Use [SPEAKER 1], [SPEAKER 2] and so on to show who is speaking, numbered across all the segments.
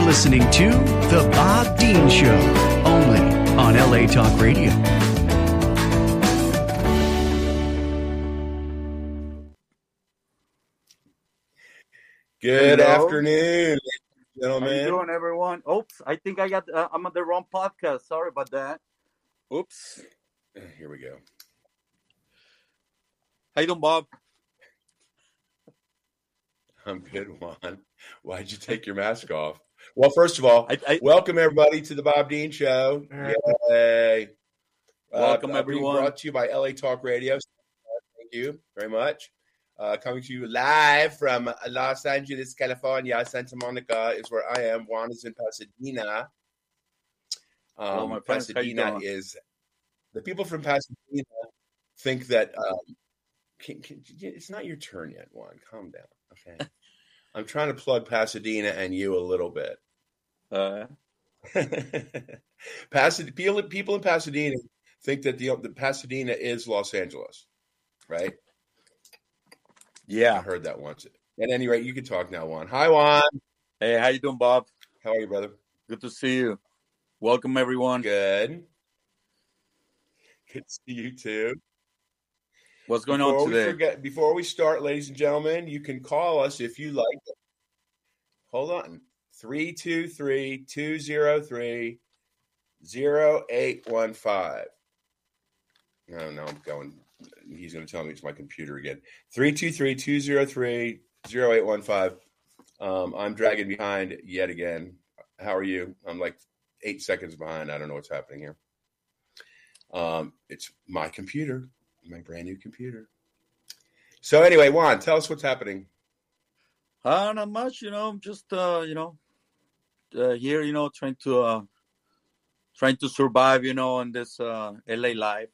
[SPEAKER 1] listening to The Bob Dean Show, only on LA Talk Radio.
[SPEAKER 2] Good
[SPEAKER 3] Hello.
[SPEAKER 2] afternoon,
[SPEAKER 3] How
[SPEAKER 2] gentlemen.
[SPEAKER 3] you doing, everyone? Oops, I think I'm on the wrong podcast. Sorry about that.
[SPEAKER 2] Oops. Here we go.
[SPEAKER 3] How you doing, Bob?
[SPEAKER 2] I'm good, Juan. Why'd you take your mask off? Well, first of all,
[SPEAKER 3] I
[SPEAKER 2] welcome everybody to the Bob Dean Show. Yay.
[SPEAKER 3] Welcome,
[SPEAKER 2] Being
[SPEAKER 3] everyone.
[SPEAKER 2] brought to you by LA Talk Radio. Thank you very much. Coming to you live from Los Angeles, California. Santa Monica is where I am. Juan is in Pasadena.
[SPEAKER 3] Hello, my friends. How you
[SPEAKER 2] Pasadena
[SPEAKER 3] doing?
[SPEAKER 2] is the people from Pasadena think that it's not your turn yet, Juan. Calm down, okay? I'm trying to plug Pasadena and you a little bit. People in Pasadena think that the Pasadena is Los Angeles, right? I
[SPEAKER 3] Yeah.
[SPEAKER 2] heard that once. At any rate, you can talk now, Juan. Hi, Juan.
[SPEAKER 3] Hey, how you doing, Bob?
[SPEAKER 2] How are you, brother?
[SPEAKER 3] Good to see you. Welcome, everyone.
[SPEAKER 2] Good. Good to see you too.
[SPEAKER 3] What's going on today?
[SPEAKER 2] Before we start, ladies and gentlemen, you can call us if you like. Hold on. 323-203-0815. No, I'm going. He's going to tell me it's my computer again. 323-203-0815. I'm dragging behind yet again. How are you? I'm like 8 seconds behind. I don't know what's happening here. It's my computer, my brand new computer. So anyway, Juan, tell us what's happening.
[SPEAKER 3] Not much, just here, trying to survive, in this LA life.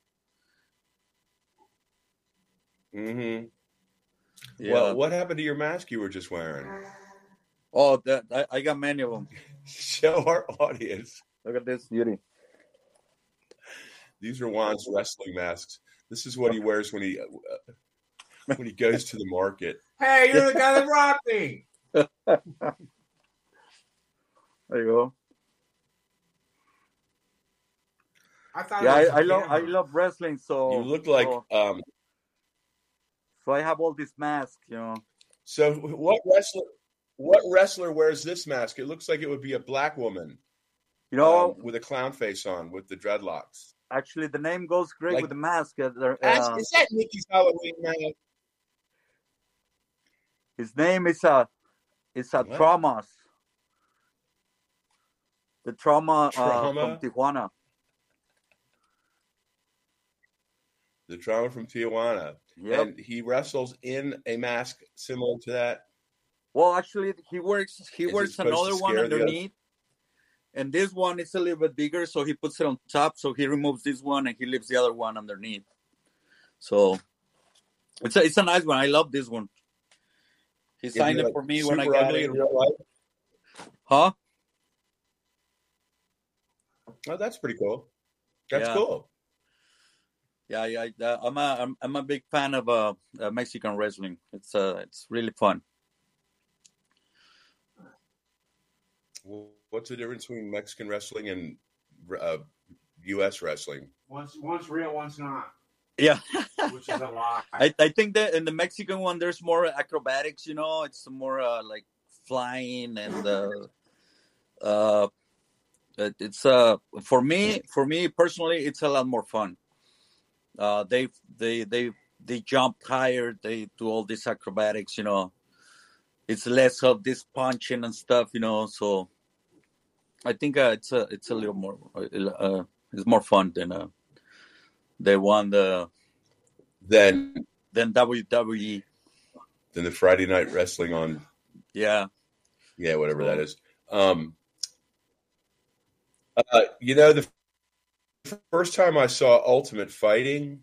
[SPEAKER 2] Mm-hmm.
[SPEAKER 3] Yeah.
[SPEAKER 2] Well, what happened to your mask you were just wearing?
[SPEAKER 3] Oh, I got many of them.
[SPEAKER 2] Show our audience.
[SPEAKER 3] Look at this beauty.
[SPEAKER 2] These are Juan's wrestling masks. This is what he wears when he goes to the market.
[SPEAKER 4] Hey, you're the guy that robbed me.
[SPEAKER 3] There you go.
[SPEAKER 4] I thought.
[SPEAKER 3] Yeah,
[SPEAKER 4] it was
[SPEAKER 3] I love wrestling. So
[SPEAKER 2] You look like.
[SPEAKER 3] So I have all these masks,
[SPEAKER 2] So what wrestler wears this mask? It looks like it would be a black woman, with a clown face on, with the dreadlocks.
[SPEAKER 3] Actually, the name goes great with the mask.
[SPEAKER 2] Is that Mickey's Halloween mask?
[SPEAKER 3] His name is Traumas. The Trauma from Tijuana.
[SPEAKER 2] The Trauma from Tijuana.
[SPEAKER 3] Yep.
[SPEAKER 2] And he wrestles in a mask similar to that.
[SPEAKER 3] Well, actually, he wears another one underneath. And this one is a little bit bigger, so he puts it on top. So he removes this one and he leaves the other one underneath. So it's a nice one. I love this one. He signed it for me when I got it.
[SPEAKER 2] In real life?
[SPEAKER 3] Huh?
[SPEAKER 2] Oh, that's pretty cool. That's cool.
[SPEAKER 3] Yeah. I'm a big fan of Mexican wrestling. It's really fun.
[SPEAKER 2] What's the difference between Mexican wrestling and U.S. wrestling?
[SPEAKER 4] One's real, one's not.
[SPEAKER 3] Yeah.
[SPEAKER 4] Which is a lie.
[SPEAKER 3] I think that in the Mexican one, there's more acrobatics, it's more like flying and it's for me personally, it's a lot more fun. They jump higher, they do all this acrobatics, it's less of this punching and stuff, so I think it's a little more it's more fun than they won
[SPEAKER 2] Then
[SPEAKER 3] WWE.
[SPEAKER 2] Than the Friday Night Wrestling on whatever that is. The first time I saw Ultimate Fighting,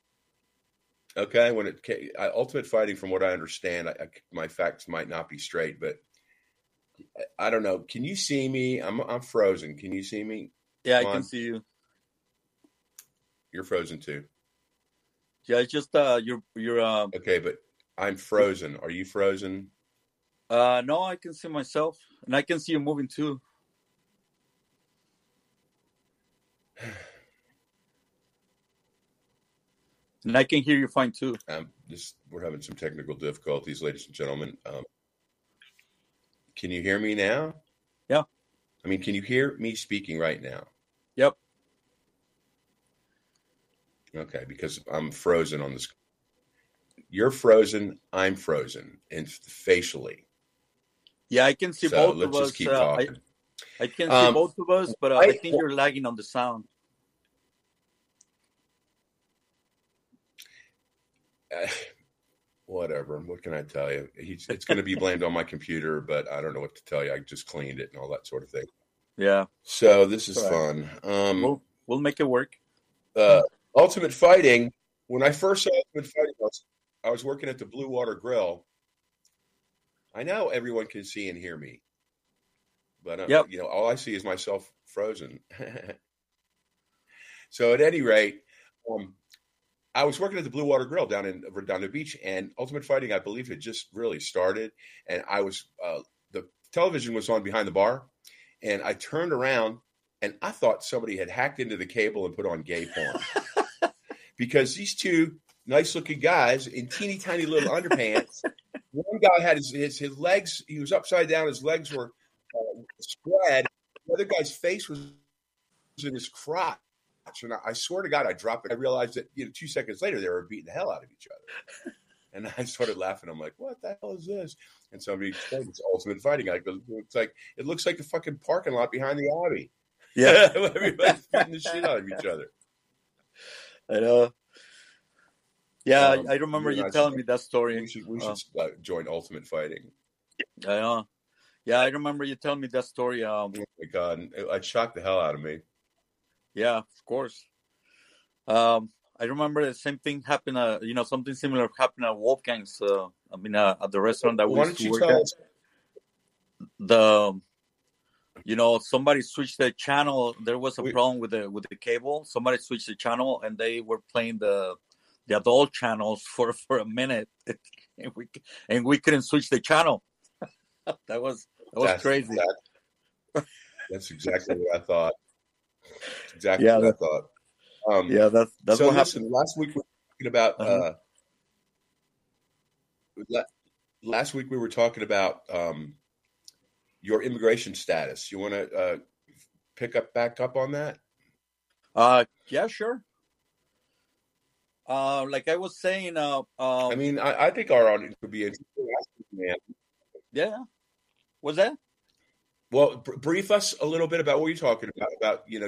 [SPEAKER 2] when it came, Ultimate Fighting, from what I understand, my facts might not be straight, but I don't know. Can you see me? I'm frozen. Can you see me?
[SPEAKER 3] Yeah, I can see you.
[SPEAKER 2] You're frozen too.
[SPEAKER 3] Yeah, it's just you're
[SPEAKER 2] okay, but I'm frozen. Are you frozen?
[SPEAKER 3] No, I can see myself, and I can see you moving too. And I can hear you fine too.
[SPEAKER 2] We're having some technical difficulties, ladies and gentlemen. Can you hear me now?
[SPEAKER 3] Yeah.
[SPEAKER 2] I mean, can you hear me speaking right now?
[SPEAKER 3] Yep.
[SPEAKER 2] Okay, because I'm frozen on this. You're frozen. I'm frozen, and facially.
[SPEAKER 3] Yeah, I can see
[SPEAKER 2] So
[SPEAKER 3] both
[SPEAKER 2] let's
[SPEAKER 3] of
[SPEAKER 2] just
[SPEAKER 3] us.
[SPEAKER 2] keep talking.
[SPEAKER 3] I can see both of us, but I think you're lagging on the sound.
[SPEAKER 2] Whatever. What can I tell you? It's going to be blamed on my computer, but I don't know what to tell you. I just cleaned it and all that sort of thing.
[SPEAKER 3] Yeah.
[SPEAKER 2] So this is
[SPEAKER 3] All right.
[SPEAKER 2] fun.
[SPEAKER 3] We'll make it work.
[SPEAKER 2] Ultimate Fighting. When I first saw Ultimate Fighting, I was working at the Blue Water Grill. I know everyone can see and hear me, but
[SPEAKER 3] Yep.
[SPEAKER 2] all I see is myself frozen. So at any rate, I was working at the Blue Water Grill down in Redondo Beach, and Ultimate Fighting, I believe, had just really started. And I was the television was on behind the bar, and I turned around, and I thought somebody had hacked into the cable and put on gay porn. Because these two nice-looking guys in teeny tiny little underpants. One guy had his legs; he was upside down. His legs were spread. The other guy's face was in his crotch. And I swear to God, I dropped it. I realized that 2 seconds later they were beating the hell out of each other. And I started laughing. I'm like, "What the hell is this?" And somebody explained it's Ultimate Fighting. I go, it looks like the fucking parking lot behind the Abbey.
[SPEAKER 3] Yeah,
[SPEAKER 2] everybody's beating the shit out of each other.
[SPEAKER 3] I know. Yeah, I remember you telling me that story.
[SPEAKER 2] We should join Ultimate Fighting.
[SPEAKER 3] I know. Yeah, I remember you telling me that story.
[SPEAKER 2] Oh my God, it shocked the hell out of me.
[SPEAKER 3] Yeah, of course. I remember the same thing happened. Something similar happened at Wolfgang's. At the restaurant that we used to work at. Somebody switched the channel. There was a problem with the cable. Somebody switched the channel, and they were playing the adult channels for a minute, and we couldn't switch the channel. That was crazy.
[SPEAKER 2] That's exactly what I thought. Exactly what I thought.
[SPEAKER 3] That's
[SPEAKER 2] so
[SPEAKER 3] what
[SPEAKER 2] listen,
[SPEAKER 3] happened.
[SPEAKER 2] last week we were talking about last week we were talking about your immigration status. You want to back up on that?
[SPEAKER 3] Yeah, sure. Like I was saying,
[SPEAKER 2] I think our audience would be interested.
[SPEAKER 3] Yeah. What's that?
[SPEAKER 2] Well, brief us a little bit about what you're talking about your.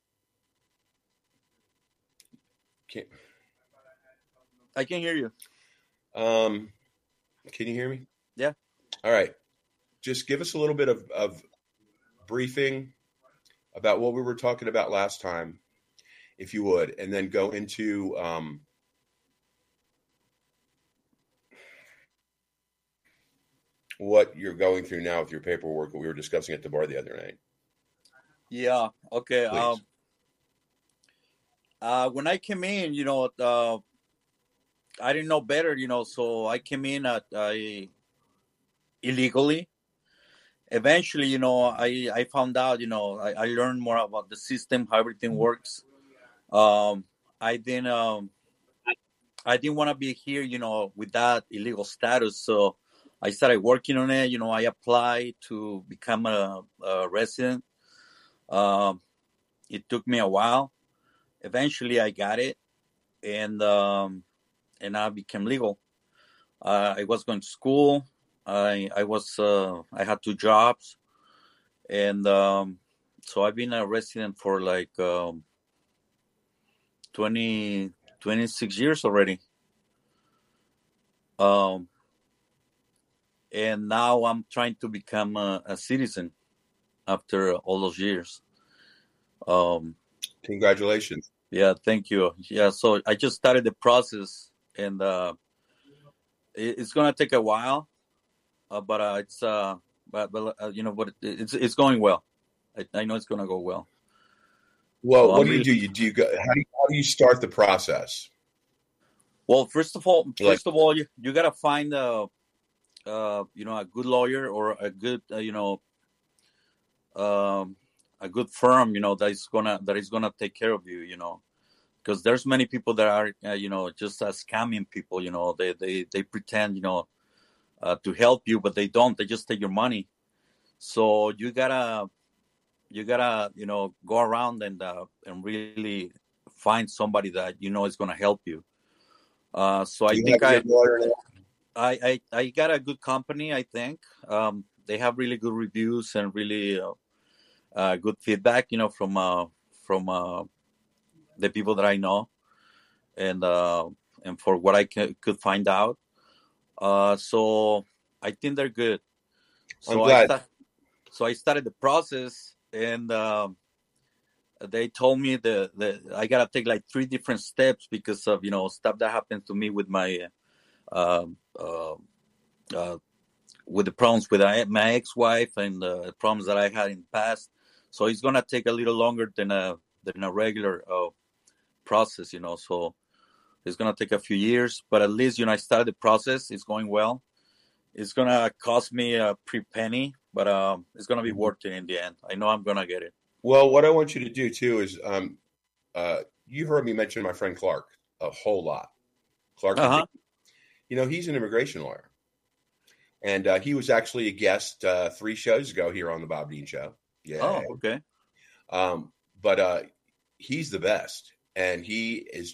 [SPEAKER 3] I can hear you.
[SPEAKER 2] Can you hear me?
[SPEAKER 3] Yeah.
[SPEAKER 2] All right. Just give us a little bit of briefing about what we were talking about last time, if you would, and then go into what you're going through now with your paperwork, what we were discussing at the bar the other night.
[SPEAKER 3] Yeah. Okay.
[SPEAKER 2] Please.
[SPEAKER 3] When I came in, I didn't know better, so I came in illegally. Eventually, I found out, I learned more about the system, how everything works. I didn't want to be here, with that illegal status. So I started working on it. I applied to become a resident. It took me a while. Eventually, I got it, and I became legal. I was going to school. I had 2 jobs, and so I've been a resident for like 26 years already. And now I'm trying to become a citizen after all those years.
[SPEAKER 2] Congratulations.
[SPEAKER 3] Yeah, thank you. Yeah, so I just started the process, and it's gonna take a while, but it's going well. I know it's gonna go well.
[SPEAKER 2] Well,
[SPEAKER 3] So
[SPEAKER 2] what do you do? You go? How do you start the process?
[SPEAKER 3] Well, first of all, you gotta find a good lawyer or a good, a good firm, that is gonna take care of you, because there's many people that are, just scamming people. They pretend, to help you, but they don't. They just take your money. So you gotta go around and really find somebody that is gonna help you. So I
[SPEAKER 2] Do you
[SPEAKER 3] think
[SPEAKER 2] have a good lawyer now?
[SPEAKER 3] I got a good company. I think they have really good reviews and really good feedback. From the people that I know, and for what I could find out. So I think they're good.
[SPEAKER 2] I'm
[SPEAKER 3] So
[SPEAKER 2] glad.
[SPEAKER 3] I started the process, and they told me that I gotta take like 3 different steps because of stuff that happened to me with my uh, uh, uh, with the problems with my ex-wife and the problems that I had in the past. So it's gonna take a little longer than a regular process. So it's gonna take a few years, but at least I started the process. It's going well. It's gonna cost me a pretty penny, but it's gonna be worth it in the end. I know I'm gonna get it.
[SPEAKER 2] Well, what I want you to do too is, you heard me mention my friend Clark a whole lot. Clark,
[SPEAKER 3] Uh-huh.
[SPEAKER 2] he's an immigration lawyer, and he was actually a guest 3 shows ago here on the Bob Dean Show. Yeah,
[SPEAKER 3] Oh, okay.
[SPEAKER 2] but he's the best, and he's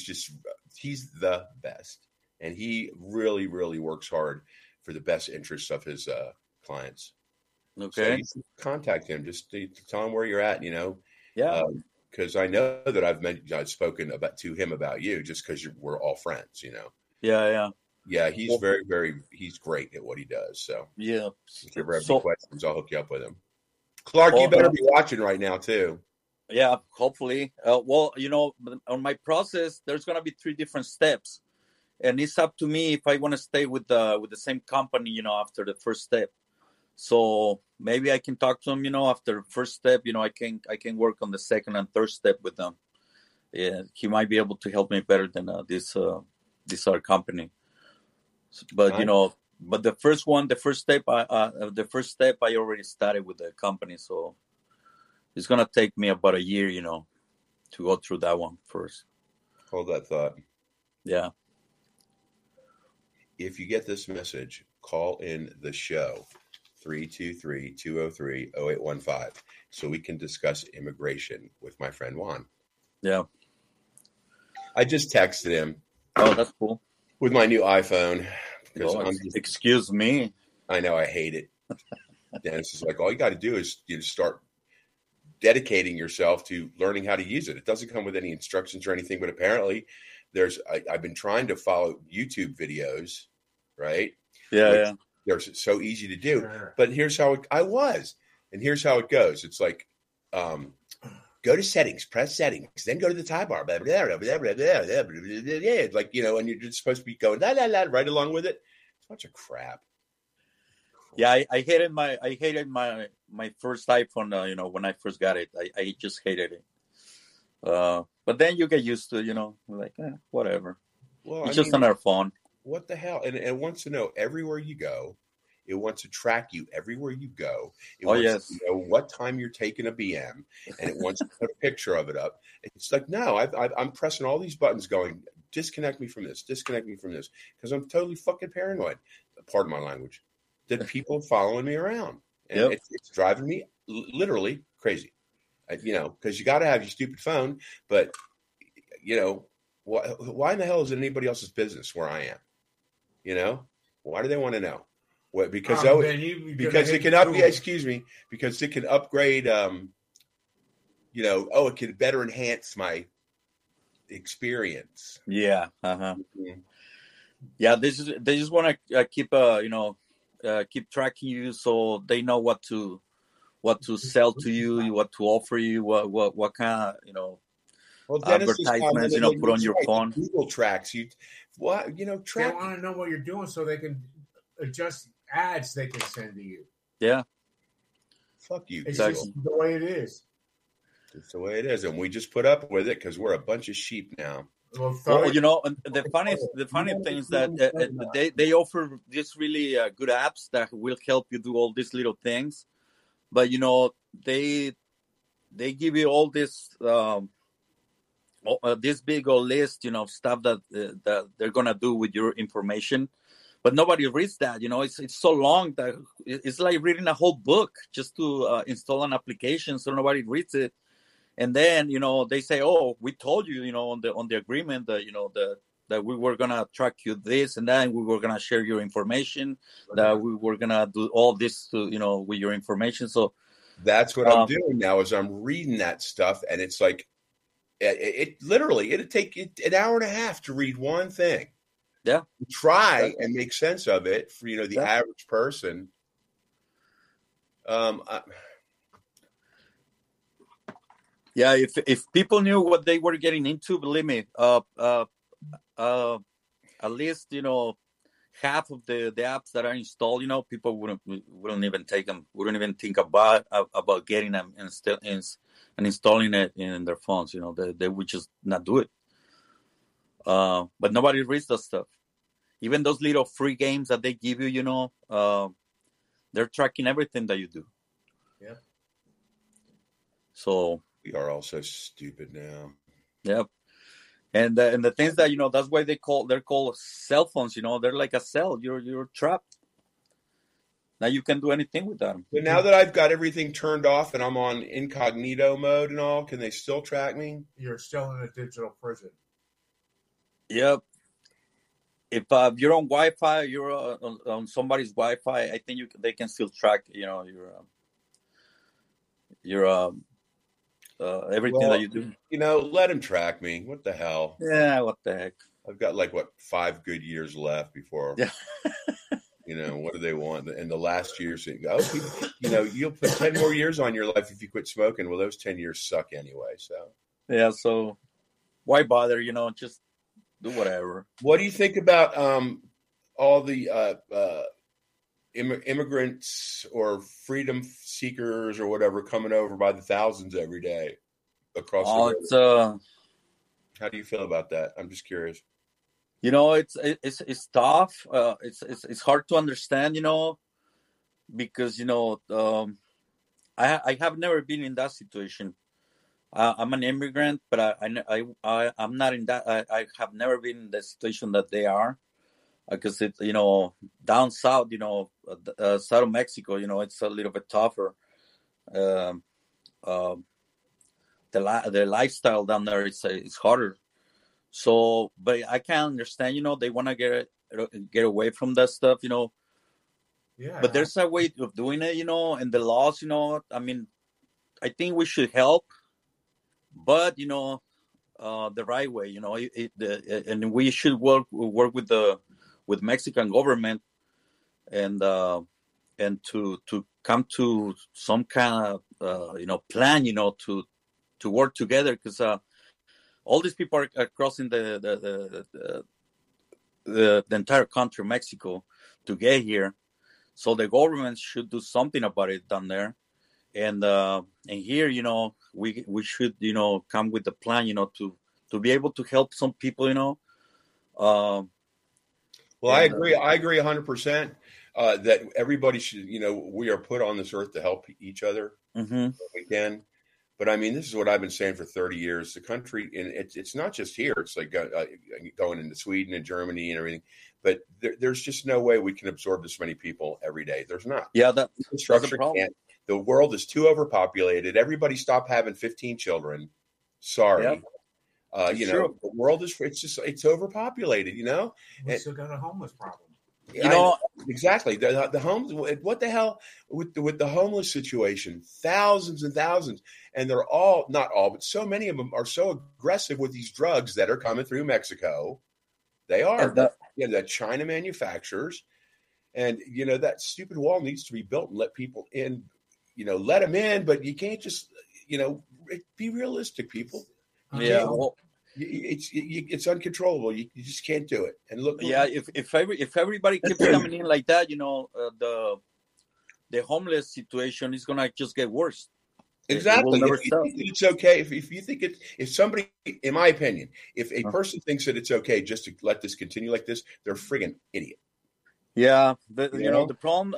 [SPEAKER 2] the best, and he really, really works hard for the best interests of his clients. So
[SPEAKER 3] Okay.
[SPEAKER 2] you should contact him. Just to tell him where you're at.
[SPEAKER 3] Yeah.
[SPEAKER 2] Because I know that I've spoken to him about you, just because we're all friends.
[SPEAKER 3] Yeah.
[SPEAKER 2] Yeah, he's
[SPEAKER 3] Well,
[SPEAKER 2] very, very. He's great at what he does. So
[SPEAKER 3] yeah.
[SPEAKER 2] if you ever have any
[SPEAKER 3] So,
[SPEAKER 2] questions, I'll hook you up with him. Clark, you
[SPEAKER 3] well,
[SPEAKER 2] better be watching right now too.
[SPEAKER 3] yeah, hopefully. Well, on my process, there's gonna be 3 different steps, and it's up to me if I want to stay with the same company, after the first step. So maybe I can talk to them, after the first step. I can work on the second and third step with them. Yeah, he might be able to help me better than this other company. But
[SPEAKER 2] I,
[SPEAKER 3] but the first one, the first step, I already started with the company, so it's gonna take me about a year, to go through that one first.
[SPEAKER 2] hold that thought.
[SPEAKER 3] Yeah.
[SPEAKER 2] If you get this message, call in the show 323-203-0815 so we can discuss immigration with my friend Juan.
[SPEAKER 3] Yeah.
[SPEAKER 2] I just texted him
[SPEAKER 3] Oh, that's cool.
[SPEAKER 2] with my new iPhone because
[SPEAKER 3] Oh, excuse me.
[SPEAKER 2] I know I hate it. Dennis is like, all you got to do is start dedicating yourself to learning how to use it. It doesn't come with any instructions or anything, but apparently I've been trying to follow YouTube videos, right?
[SPEAKER 3] Yeah.
[SPEAKER 2] They're so easy to do.
[SPEAKER 4] Sure.
[SPEAKER 2] But here's how here's how it goes. It's like, go to settings, press settings, then go to the tie bar. Blah, blah, blah, blah, blah, blah, blah, blah, blah. It's like, and you're just supposed to be going la, la, la, right along with it. It's a bunch of crap.
[SPEAKER 3] Yeah, I hated my first iPhone. When I first got it, I just hated it. But then you get used to, like whatever.
[SPEAKER 2] Well,
[SPEAKER 3] It's just another phone.
[SPEAKER 2] What the hell? And it wants to know everywhere you go. It wants to track you everywhere you go. It wants
[SPEAKER 3] Yes.
[SPEAKER 2] to know what time you're taking a BM, and it wants to put a picture of it up. It's like, no, I'm pressing all these buttons going, disconnect me from this, because I'm totally fucking paranoid. Pardon my language. That people following me around. And
[SPEAKER 3] Yep.
[SPEAKER 2] it's driving me literally crazy. Because you got to have your stupid phone, but, why in the hell is it anybody else's business where I am? Why do they want to know? What? Because because it can because it can upgrade. It can better enhance my experience.
[SPEAKER 3] Yeah. Uh-huh.
[SPEAKER 2] Mhm.
[SPEAKER 3] Yeah. They just want to keep keep tracking you, so they know what to sell to you, what to offer you, what kind of
[SPEAKER 2] Well, Dennis is
[SPEAKER 3] advertisements put on your
[SPEAKER 2] right.
[SPEAKER 3] phone.
[SPEAKER 2] Google tracks you. What
[SPEAKER 4] They
[SPEAKER 2] track?
[SPEAKER 4] want to know what you're doing so they can adjust ads they can send to you.
[SPEAKER 3] Yeah.
[SPEAKER 2] Fuck you.
[SPEAKER 4] It's
[SPEAKER 2] Google.
[SPEAKER 4] just the way it is.
[SPEAKER 2] It's the way it is, and we just put up with it because we're a bunch of sheep now.
[SPEAKER 3] Well, you know, and the funny thing is that they offer this really good apps that will help you do all these little things, but you know they give you all this this big old list, you know, of stuff that they're gonna do with your information, but nobody reads that. You know, it's so long that it's like reading a whole book just to install an application, so nobody reads it. And then, you know, they say, "Oh, we told you, you know, on the agreement that, you know, that we were gonna track you this, and then we were gonna share your information, that we were gonna do all this to, you know, with your information." So
[SPEAKER 2] that's what I'm doing now. Is I'm reading that stuff, and it's like it literally it'd take an hour and a half to read one thing.
[SPEAKER 3] Yeah,
[SPEAKER 2] try and make sense of it for, you know, the average person.
[SPEAKER 3] Yeah, if people knew what they were getting into, believe me, at least, you know, half of the apps that are installed, you know, people wouldn't even take them, wouldn't even think about getting them and installing it in their phones. You know, they would just not do it. But nobody reads that stuff. Even those little free games that they give you, you know, they're tracking everything that you do.
[SPEAKER 4] Yeah.
[SPEAKER 2] So we are all so stupid now.
[SPEAKER 3] Yep. And the things that, you know, that's why they're called cell phones. You know, they're like a cell. You're trapped. Now you can do anything with them.
[SPEAKER 2] But now that I've got everything turned off and I'm on incognito mode and all, can they still track me?
[SPEAKER 4] You're still in a digital prison.
[SPEAKER 3] Yep. If you're on Wi-Fi, you're on somebody's Wi-Fi, I think they can still track, you know, your everything that you do.
[SPEAKER 2] You know, let him track me. What the hell?
[SPEAKER 3] Yeah, what the heck?
[SPEAKER 2] I've got 5 good years left before.
[SPEAKER 3] Yeah.
[SPEAKER 2] You know, what do they want? And the last years, you know, you'll put 10 more years on your life if you quit smoking. Well, those 10 years suck anyway. So
[SPEAKER 3] yeah, so why bother? You know, just do whatever.
[SPEAKER 2] What do you think about all the immigrants or freedom seekers or whatever coming over by the thousands every day across the road? How do you feel about that? I'm just curious.
[SPEAKER 3] You know, it's tough. It's hard to understand, you know, because, you know, I have never been in that situation. I'm an immigrant, but I'm not in that. I have never been in the situation that they are, because it's, you know, down south, you know, south of Mexico, you know, it's a little bit tougher. The lifestyle down there is harder. So, but I can understand, you know, they want to get away from that stuff, you know.
[SPEAKER 4] Yeah.
[SPEAKER 3] But there's a way of doing it, you know, and the laws, you know. I mean, I think we should help, but, you know, the right way, you know, and we should work with Mexican government and to come to some kind of you know, plan, you know, to work together, because all these people are crossing the entire country, Mexico, to get here. So the government should do something about it down there. And here, you know, we should, you know, come with a plan, you know, to be able to help some people, you know.
[SPEAKER 2] Well, I agree 100% that everybody should, you know, we are put on this earth to help each other if we can. But I mean, this is what I've been saying for 30 years. The country, and it's not just here. It's like going into Sweden and Germany and everything. But there's just no way we can absorb this many people every day. There's not.
[SPEAKER 3] Yeah, that's the problem.
[SPEAKER 2] Can't. The world is too overpopulated. Everybody stop having 15 children. Sorry. Yep. You know, the world it's overpopulated, you know.
[SPEAKER 4] We still got a homeless problem.
[SPEAKER 3] You know,
[SPEAKER 2] exactly. The homes. What the hell with the homeless situation? Thousands and thousands, and they're all, not all, but so many of them are so aggressive with these drugs that are coming through Mexico. They are. That China manufacturers, and you know, that stupid wall needs to be built and let people in. You know, let them in, but you can't just, you know, be realistic, people.
[SPEAKER 3] Yeah. Well,
[SPEAKER 2] it's uncontrollable. You just can't do it. And look.
[SPEAKER 3] Yeah, if everybody keeps coming in like that, you know, the homeless situation is gonna just get worse.
[SPEAKER 2] Exactly.
[SPEAKER 3] never
[SPEAKER 2] If you
[SPEAKER 3] stop.
[SPEAKER 2] think that it's okay, if you think if somebody, in my opinion, if a person thinks that it's okay just to let this continue like this, they're a friggin' idiot.
[SPEAKER 3] Yeah,
[SPEAKER 2] You know?
[SPEAKER 3] the problem,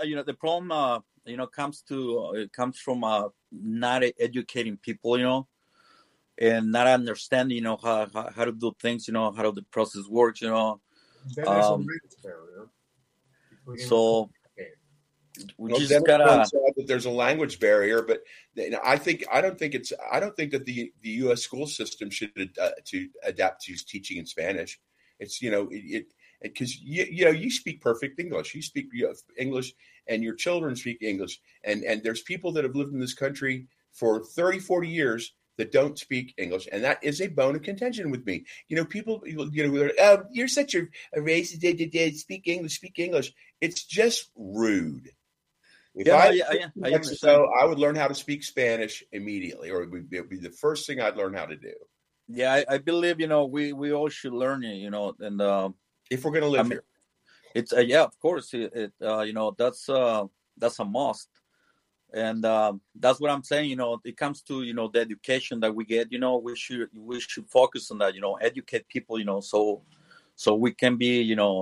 [SPEAKER 3] it comes from not educating people, and not understanding, how to do things, how the process works,
[SPEAKER 4] Then there's a
[SPEAKER 3] Um,
[SPEAKER 4] language barrier between
[SPEAKER 3] so we
[SPEAKER 2] Well,
[SPEAKER 3] just
[SPEAKER 2] Dennis points
[SPEAKER 3] gotta,
[SPEAKER 2] out that there's a language barrier, but I don't think that the U.S. school system should to adapt to teaching in Spanish. It's because you speak perfect English. You speak English, and your children speak English, and there's people that have lived in this country for 30, 40 years that don't speak English, and that is a bone of contention with me. People, oh, you're such a racist. Speak English, speak English. It's just rude. If I
[SPEAKER 3] I
[SPEAKER 2] lived in
[SPEAKER 3] understand.
[SPEAKER 2] Mexico, I would learn how to speak Spanish immediately, or it would be the first thing I'd learn how to do
[SPEAKER 3] Yeah, I believe we all should learn it, and
[SPEAKER 2] if we're going to
[SPEAKER 3] I
[SPEAKER 2] live
[SPEAKER 3] mean,
[SPEAKER 2] here.
[SPEAKER 3] it's yeah, of course, that's a must. And that's what I'm saying. It comes to the education that we get. We should focus on that. Educate people. So we can be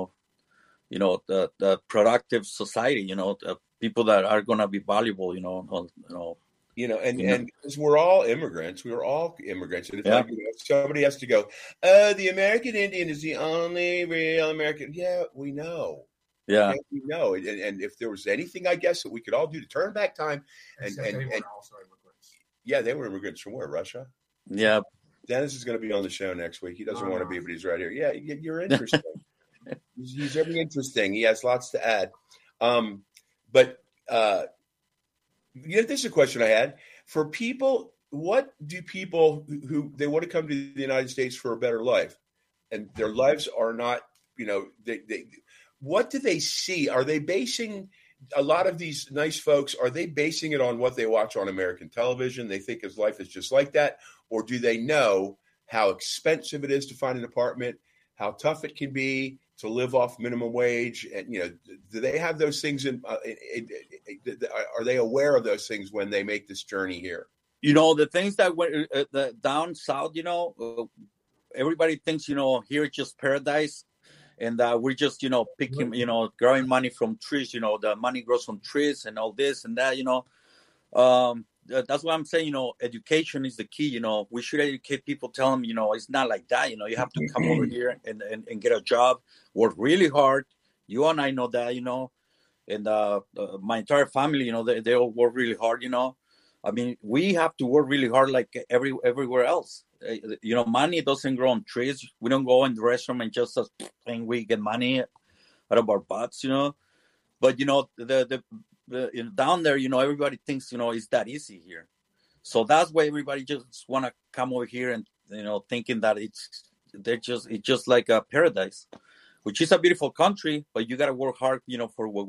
[SPEAKER 3] the productive society. The people that are gonna be valuable.
[SPEAKER 2] And because we're all immigrants, and it's
[SPEAKER 3] Yeah.
[SPEAKER 2] like somebody has to go. The American Indian is the only real American. Yeah, we know.
[SPEAKER 3] Yeah.
[SPEAKER 2] Yeah, we know. And if there was anything, I guess, that we could all do to turn back time, and
[SPEAKER 4] they were also immigrants.
[SPEAKER 2] Yeah, they were immigrants from where? Russia.
[SPEAKER 3] Yeah.
[SPEAKER 2] Dennis is going to be on the show next week. He doesn't want to be, but he's right here. Yeah, you're interesting. He's very interesting. He has lots to add. But this is a question I had for people. What do people who they want to come to the United States for a better life, and their lives are not, what do they see? Are they basing a lot of these nice folks? Are they basing it on what they watch on American television? They think his life is just like that, or do they know how expensive it is to find an apartment, how tough it can be to live off minimum wage, and do they have those things are they aware of those things when they make this journey here?
[SPEAKER 3] The things that went down south, everybody thinks here it's just paradise, and we're just picking, growing money from trees. The money grows from trees and all this and that. That's what I'm saying. Education is the key. We should educate people. Tell them, it's not like that. You have to come over here and get a job, work really hard. You and I know that. And my entire family, they all work really hard. I mean, we have to work really hard like everywhere else. Money doesn't grow on trees. We don't go in the restaurant and just think we get money out of our butts. But the down there, everybody thinks it's that easy here. So that's why everybody just want to come over here and thinking that it's just like a paradise, which is a beautiful country, but you got to work hard, for what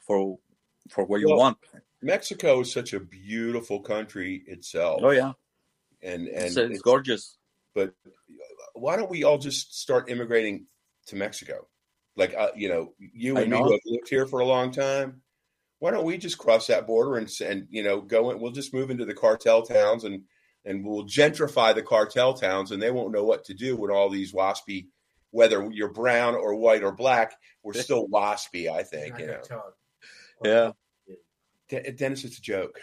[SPEAKER 3] you want.
[SPEAKER 2] Mexico is such a beautiful country itself.
[SPEAKER 3] Oh yeah,
[SPEAKER 2] and
[SPEAKER 3] it's gorgeous.
[SPEAKER 2] But why don't we all just start immigrating to Mexico? Like you and me who have lived here for a long time. Why don't we just cross that border and go in? We'll just move into the cartel towns and we'll gentrify the cartel towns, and they won't know what to do with all these waspy. Whether you're brown or white or black, we're still waspy. I think
[SPEAKER 3] Yeah.
[SPEAKER 2] Dennis, it's a joke.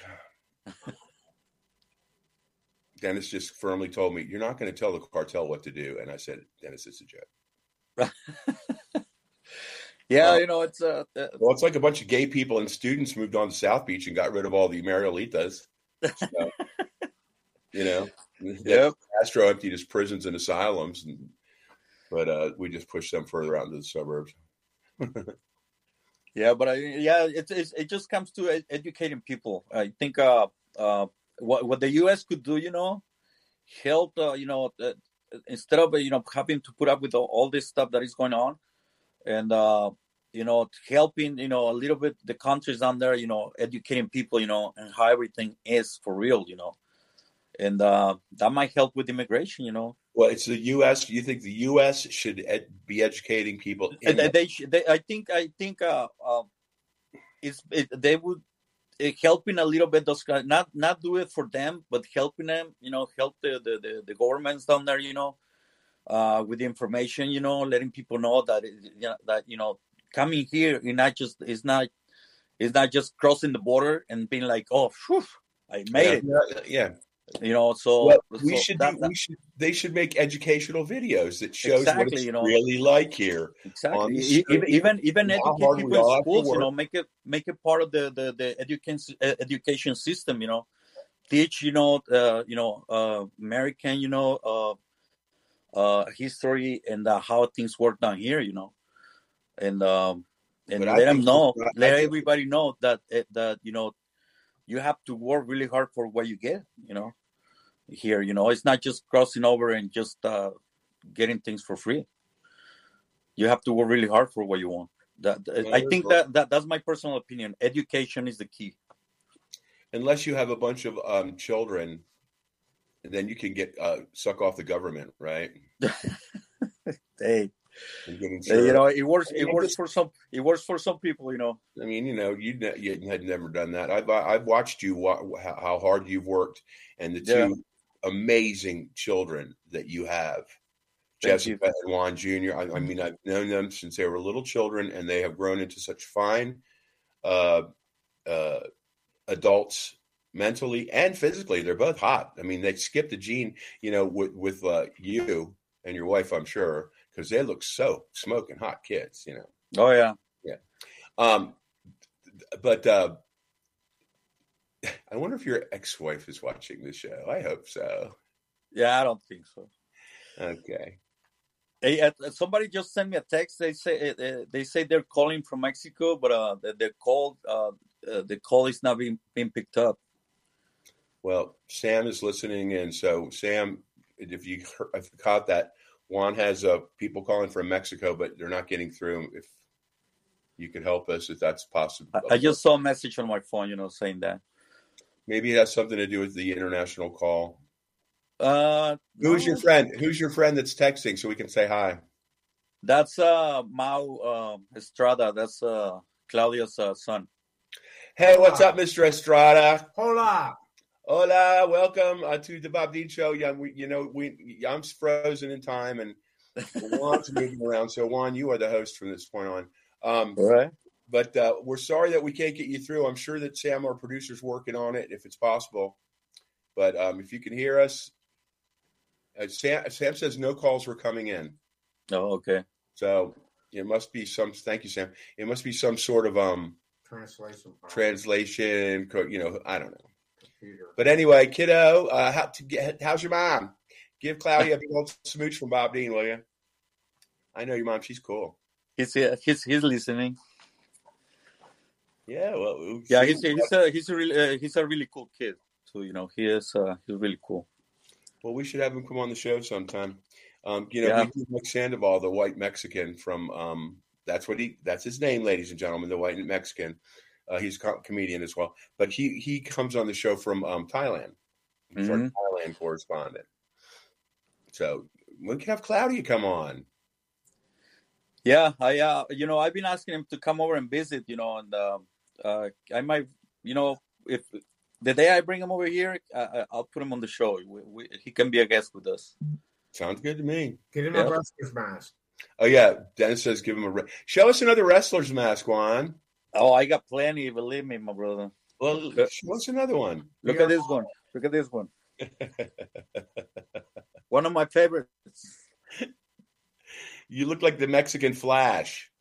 [SPEAKER 2] Dennis just firmly told me, "You're not going to tell the cartel what to do," and I said, "Dennis, it's a joke."
[SPEAKER 3] Yeah, it's well,
[SPEAKER 2] it's like a bunch of gay people and students moved on to South Beach and got rid of all the Marielitas. So,
[SPEAKER 3] Yep.
[SPEAKER 2] Castro emptied his prisons and asylums, but we just pushed them further out into the suburbs.
[SPEAKER 3] Yeah, but it just comes to educating people. I think what the U.S. could do, help, instead of having to put up with all this stuff that is going on, and helping a little bit the countries down there, educating people, and how everything is for real, and that might help with immigration,
[SPEAKER 2] Well, it's the U.S. Do you think the U.S. should be educating people?
[SPEAKER 3] I think they would. helping a little bit those guys, not do it for them, but helping them, help the governments down there, with the information, letting people know that coming here is not just crossing the border and being like, oh, whew, I made it.
[SPEAKER 2] Yeah.
[SPEAKER 3] So
[SPEAKER 2] well, they should make educational videos that shows what it's really like here.
[SPEAKER 3] Exactly. Even educate people in schools. Make it part of the education system. Teach American history and how things work down here. And let them know. Let everybody know that you have to work really hard for what you get. Here, it's not just crossing over and just getting things for free. You have to work really hard for what you want. I think that's my personal opinion. Education is the key.
[SPEAKER 2] Unless you have a bunch of children, then you can get suck off the government, right?
[SPEAKER 3] Hey, it works. It works for some. It works for some people.
[SPEAKER 2] I mean, you had never done that. I've watched you how hard you've worked, and the two amazing children that you have, Jessica and Juan Jr. I mean, I've known them since they were little children, and they have grown into such fine adults, mentally and physically. They're both hot. I mean, they skipped the gene, with you and your wife, I'm sure, because they look so smoking hot kids.
[SPEAKER 3] Oh yeah,
[SPEAKER 2] yeah. But I wonder if your ex-wife is watching the show. I hope so.
[SPEAKER 3] Yeah, I don't think so.
[SPEAKER 2] Okay.
[SPEAKER 3] Hey, somebody just sent me a text. They say they're calling from Mexico, but the call is not being picked up.
[SPEAKER 2] Well, Sam is listening in. So, Sam, if you caught that, Juan has people calling from Mexico, but they're not getting through. If you could help us, if that's possible.
[SPEAKER 3] I just saw a message on my phone, saying that.
[SPEAKER 2] Maybe it has something to do with the international call.
[SPEAKER 3] Who's
[SPEAKER 2] your friend? Who's your friend that's texting so we can say hi?
[SPEAKER 3] That's Mau Estrada. That's Claudia's son.
[SPEAKER 2] Hey, what's up, Mr. Estrada?
[SPEAKER 4] Hola.
[SPEAKER 2] Hola, welcome to the Bob Dean Show. Yeah, I'm frozen in time, and Juan's moving around. So, Juan, you are the host from this point on.
[SPEAKER 3] All right.
[SPEAKER 2] But we're sorry that we can't get you through. I'm sure that Sam, our producer's working on it, if it's possible. But if you can hear us, Sam says no calls were coming in.
[SPEAKER 3] Oh, okay.
[SPEAKER 2] So it must be thank you, Sam. It must be some sort of translation. I don't know. Computer. But anyway, kiddo, how's your mom? Give Claudia a big old smooch from Bob Dean, will you? I know your mom. She's cool.
[SPEAKER 3] He's listening.
[SPEAKER 2] Yeah, well,
[SPEAKER 3] yeah, he's a really cool kid. So he's really cool.
[SPEAKER 2] Well, we should have him come on the show sometime. We do Mike Sandoval, the white Mexican from that's his name, ladies and gentlemen, the white Mexican. He's a comedian as well, but he comes on the show from Thailand. He's our Thailand correspondent. So we can have Claudia come on.
[SPEAKER 3] Yeah, I've been asking him to come over and visit, and I might, if the day I bring him over here, I'll put him on the show. He can be a guest with us.
[SPEAKER 2] Sounds good to me.
[SPEAKER 4] Get him a wrestler's mask.
[SPEAKER 2] Oh yeah, Dennis says give him show us another wrestler's mask, Juan.
[SPEAKER 3] Oh, I got plenty. Believe me, my brother.
[SPEAKER 2] Well, what's another one?
[SPEAKER 3] Look at this one. Look at this one. One of my favorites.
[SPEAKER 2] You look like the Mexican Flash.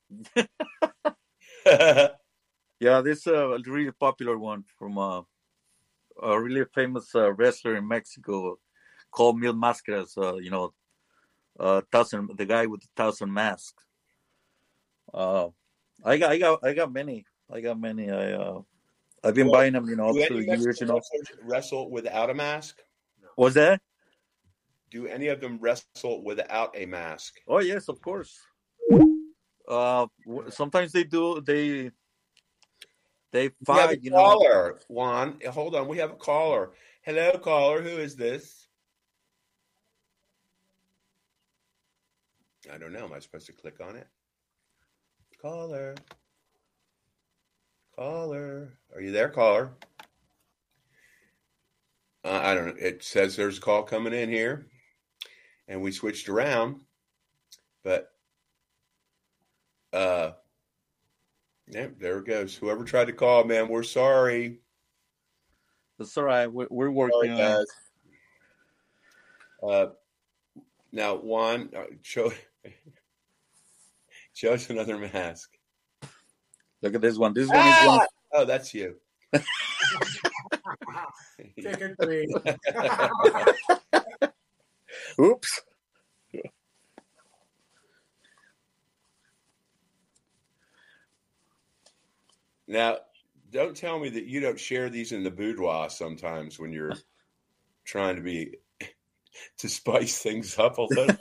[SPEAKER 3] Yeah, this is a really popular one from a really famous wrestler in Mexico called Mil Máscaras. The guy with 1,000 masks. I got many. I've been buying them, through the years.
[SPEAKER 2] Wrestle without a mask?
[SPEAKER 3] What's that?
[SPEAKER 2] Do any of them wrestle without a mask?
[SPEAKER 3] Oh yes, of course. Sometimes they do. They fight.
[SPEAKER 2] We have a caller, Juan. Hold on, we have a caller. Hello, caller. Who is this? I don't know. Am I supposed to click on it? Caller, are Are you there, caller? I don't know. It says there's a call coming in here, and we switched around, but yeah, there it goes. Whoever tried to call, man, we're sorry.
[SPEAKER 3] That's all right. We're working on
[SPEAKER 2] it. Now, Juan, show us another mask.
[SPEAKER 3] Look at this one. This one is one.
[SPEAKER 2] Oh, that's you.
[SPEAKER 4] Take a three.
[SPEAKER 3] Oops.
[SPEAKER 2] Now, don't tell me that you don't share these in the boudoir sometimes when you're trying to spice things up a little.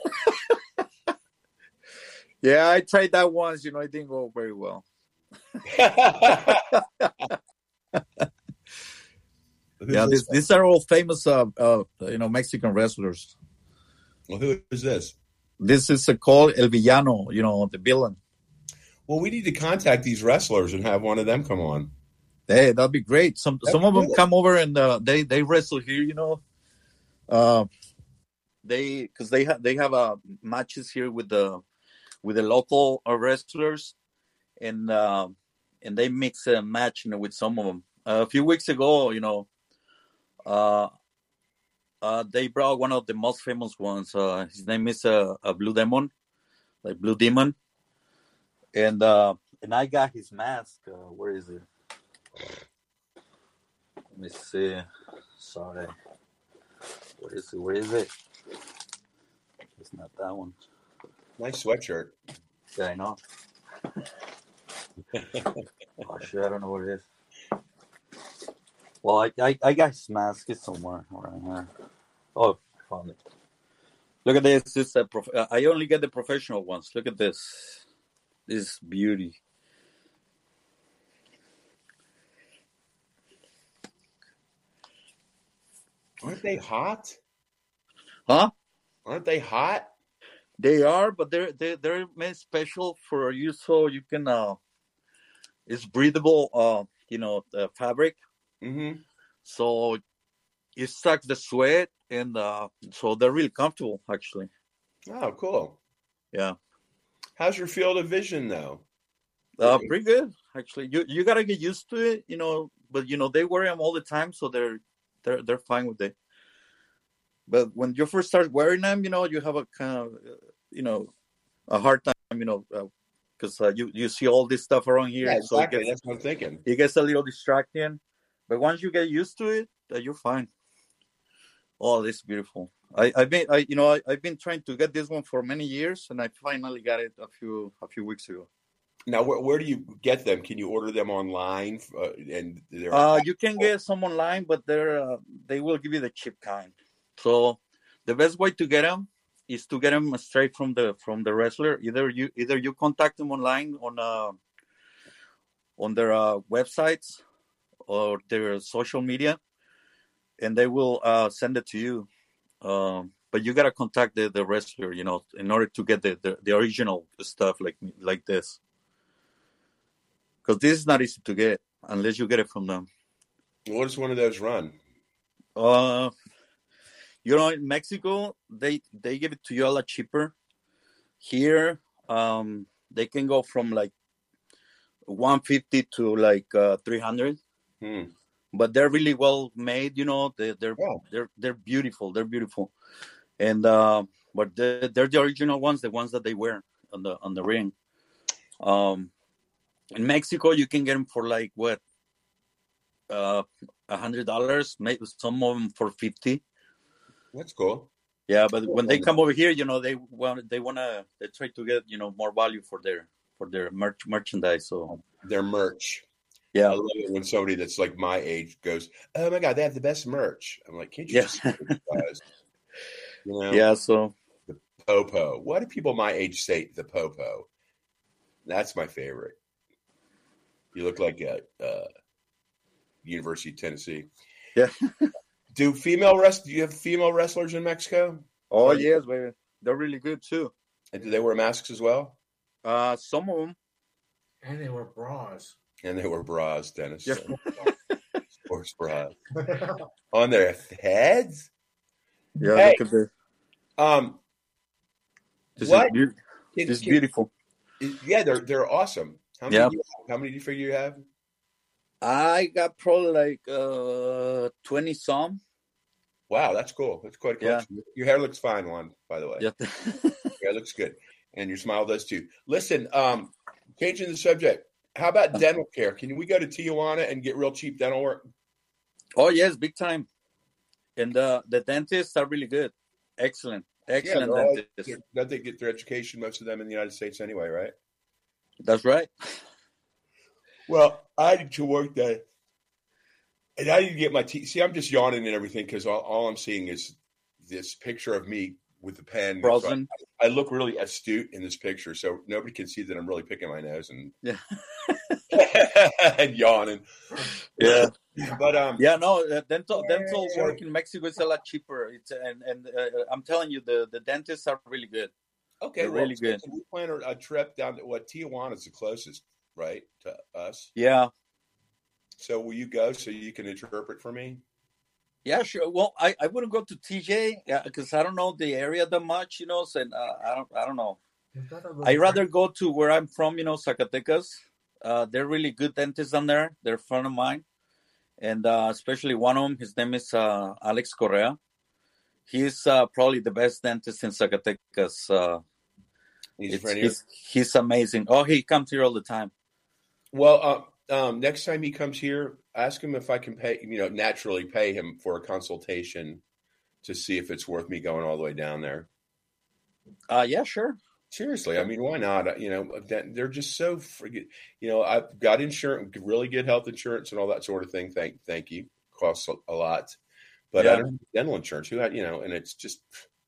[SPEAKER 3] Yeah, I tried that once. It didn't go very well. Yeah, these are all famous, Mexican wrestlers.
[SPEAKER 2] Well, who is this?
[SPEAKER 3] This is called El Villano, the villain.
[SPEAKER 2] Well, we need to contact these wrestlers and have one of them come on.
[SPEAKER 3] Hey, that'd be great. Some of them come over and they wrestle here. Because they have matches here with the local wrestlers, and they mix a match with some of them. A few weeks ago, they brought one of the most famous ones. His name is a Blue Demon, like Blue Demon, and I got his mask. Where is it? Let me see. Sorry. Where is it? It's not that one.
[SPEAKER 2] Nice sweatshirt.
[SPEAKER 3] Yeah, I know. Oh shit, I don't know what it is. Well, I got his mask. It's somewhere around here. Oh, found it. Look at this. This I only get the professional ones. Look at this. This beauty.
[SPEAKER 2] Aren't they hot?
[SPEAKER 3] Huh?
[SPEAKER 2] Aren't they hot?
[SPEAKER 3] They are, but they're made special for you, so you can. It's breathable. Fabric.
[SPEAKER 2] Mm-hmm.
[SPEAKER 3] So it sucks the sweat, and so they're really comfortable, actually.
[SPEAKER 2] Oh, cool.
[SPEAKER 3] Yeah.
[SPEAKER 2] How's your field of vision, though?
[SPEAKER 3] Pretty good, actually. You gotta get used to it, But they wear them all the time, so they're fine with it. But when you first start wearing them, you have a kind of, a hard time, because you see all this stuff around here.
[SPEAKER 2] Yeah, exactly.
[SPEAKER 3] So
[SPEAKER 2] that's what I'm thinking.
[SPEAKER 3] It gets a little distracting, but once you get used to it, you're fine. Oh, this is beautiful. I've been trying to get this one for many years, and I finally got it a few weeks ago.
[SPEAKER 2] Now, where do you get them? Can you order them online? And
[SPEAKER 3] you can get some online, but they will give you the cheap kind. So the best way to get them is to get them straight from the wrestler. Either you contact them online on their websites or their social media, and they will send it to you. But you gotta contact the wrestler, in order to get the original stuff like this. Because this is not easy to get unless you get it from them.
[SPEAKER 2] What does one of those run?
[SPEAKER 3] In Mexico, they give it to you a lot cheaper. Here, they can go from like $150 to like $300. But they're really well made. They're beautiful. They're beautiful, and but they're the original ones, the ones that they wear on the ring. In Mexico, you can get them for like what, $100, maybe some of them for $50.
[SPEAKER 2] That's cool.
[SPEAKER 3] Yeah, but when they come over here, they try to get more value for their merchandise. So
[SPEAKER 2] their merch.
[SPEAKER 3] Yeah,
[SPEAKER 2] I love it when somebody that's like my age goes, "Oh my God, they have the best merch." I'm like, "Can't you just see what it does?"
[SPEAKER 3] Yeah. So
[SPEAKER 2] the popo. What do people my age say? The popo. That's my favorite. You look like a University of Tennessee.
[SPEAKER 3] Yeah.
[SPEAKER 2] Do you have female wrestlers in Mexico?
[SPEAKER 3] Oh yes, baby. They're really good too.
[SPEAKER 2] And do they wear masks as well?
[SPEAKER 3] Some of them.
[SPEAKER 4] And they wear bras.
[SPEAKER 2] And they were bras, Dennis.
[SPEAKER 3] Yeah.
[SPEAKER 2] Sports bras on their heads.
[SPEAKER 3] Yeah,
[SPEAKER 2] Hey,
[SPEAKER 3] look at this. This
[SPEAKER 2] what?
[SPEAKER 3] is beautiful.
[SPEAKER 2] Yeah, they're awesome. How many do you figure you have?
[SPEAKER 3] I got probably like 20 some.
[SPEAKER 2] Wow, that's cool. That's quite a collection. Yeah. Your hair looks fine, Juan, by the way.
[SPEAKER 3] Yeah.
[SPEAKER 2] Your hair looks good. And your smile does too. Listen, changing the subject. How about dental care? Can we go to Tijuana and get real cheap dental work?
[SPEAKER 3] Oh, yes, big time. And the dentists are really good. Excellent dentists.
[SPEAKER 2] Don't they get their education, most of them in the United States anyway, right?
[SPEAKER 3] That's right.
[SPEAKER 2] Well, I need to work that. And I need to get my teeth. See, I'm just yawning and everything because all I'm seeing is this picture of me with the pen.
[SPEAKER 3] Frozen.
[SPEAKER 2] So I look really astute in this picture, so nobody can see that I'm really picking my nose and and yawning.
[SPEAKER 3] Yeah,
[SPEAKER 2] but
[SPEAKER 3] dental work in Mexico is a lot cheaper. It's and I'm telling you, the dentists are really good.
[SPEAKER 2] Okay,
[SPEAKER 3] they're really good.
[SPEAKER 2] We plan a trip down to Tijuana is the closest, right, to us.
[SPEAKER 3] Yeah.
[SPEAKER 2] So will you go so you can interpret for me?
[SPEAKER 3] Yeah, sure. Well, I wouldn't go to TJ because I don't know the area that much, so I don't know. I rather go to where I'm from, Zacatecas. They're really good dentists down there. They're a friend of mine, and especially one of them. His name is Alex Correa. He's probably the best dentist in Zacatecas. He's amazing. Oh, he comes here all the time.
[SPEAKER 2] Well, next time he comes here, ask him if I can pay, naturally pay him for a consultation to see if it's worth me going all the way down there.
[SPEAKER 3] Yeah, sure.
[SPEAKER 2] Seriously. I mean, why not? They're just so freaking, I've got insurance, really good health insurance and all that sort of thing. Thank you. Costs a lot, but I don't have dental insurance. And it's just,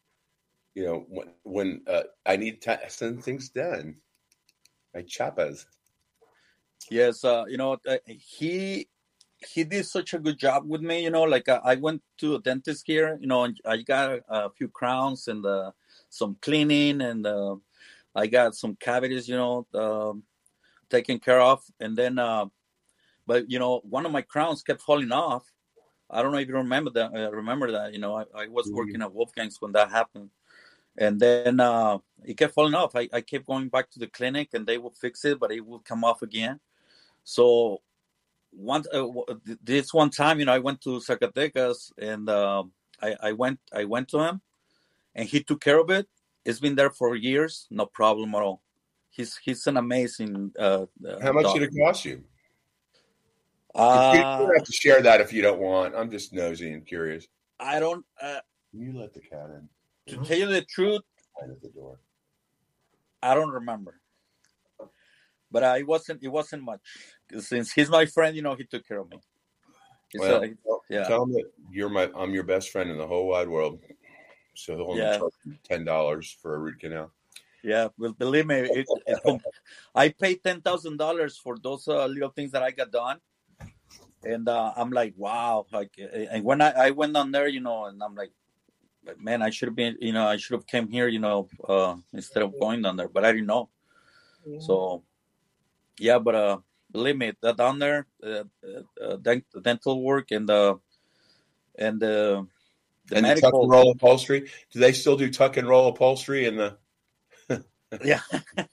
[SPEAKER 2] when I need to send things done, my chapas.
[SPEAKER 3] Yes, he did such a good job with me. I went to a dentist here. And I got a few crowns and some cleaning, and I got some cavities, taken care of. And then, but one of my crowns kept falling off. I don't know if you remember that. I was working at Wolfgang's when that happened, and then it kept falling off. I kept going back to the clinic, and they would fix it, but it would come off again. So this one time, I went to Zacatecas, and I went to him, and he took care of it. It's been there for years, no problem at all. He's an amazing.
[SPEAKER 2] How much did it cost you? You don't have to share that if you don't want. I'm just nosy and curious.
[SPEAKER 3] I don't.
[SPEAKER 2] You let the cat in.
[SPEAKER 3] To tell you the truth,
[SPEAKER 2] right at the door.
[SPEAKER 3] I don't remember. But it wasn't much. Since he's my friend, he took care of me.
[SPEAKER 2] Well, tell him that I'm your best friend in the whole wide world. So he'll only charge $10 for a root canal.
[SPEAKER 3] Yeah, well, believe me, I paid $10,000 for those little things that I got done, and I'm like, wow! And when I went down there, and I'm like, man, I should have been, I should have came here, instead of going down there, but I didn't know. Yeah. So. Yeah, but believe me, down there, dental work and the medical.
[SPEAKER 2] The tuck and roll upholstery. Do they still do tuck and roll upholstery in the?
[SPEAKER 3] Yeah,